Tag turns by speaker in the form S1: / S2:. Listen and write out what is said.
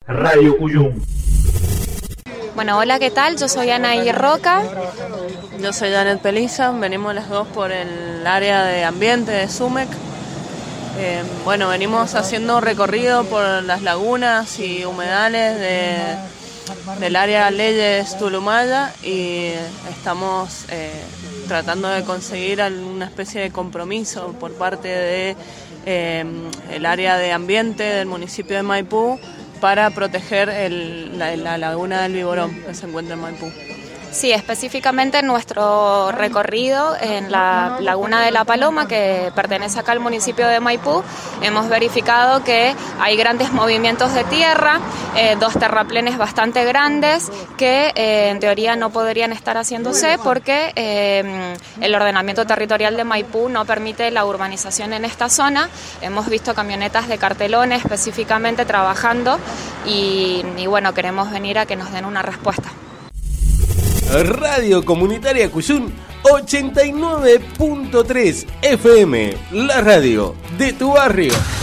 S1: Radio Cuyum.
S2: Bueno, hola, ¿qué tal? Yo soy Anaí Roca.
S3: Yo soy Janet Peliza, venimos las dos por el área de ambiente de SUMEC. Venimos haciendo un recorrido por las lagunas y humedales del área Leyes Tulumaya y estamos tratando de conseguir alguna especie de compromiso por parte de el área de ambiente del municipio de Maipú para proteger la laguna del Viborón que se encuentra en Maipú.
S2: Sí, específicamente en nuestro recorrido en la Laguna de la Paloma, que pertenece acá al municipio de Maipú, hemos verificado que hay grandes movimientos de tierra, dos terraplenes bastante grandes que en teoría no podrían estar haciéndose porque el ordenamiento territorial de Maipú no permite la urbanización en esta zona. Hemos visto camionetas de Cartelones específicamente trabajando y bueno, queremos venir a que nos den una respuesta.
S4: Radio Comunitaria Cuyum 89.3 FM, la radio de tu barrio.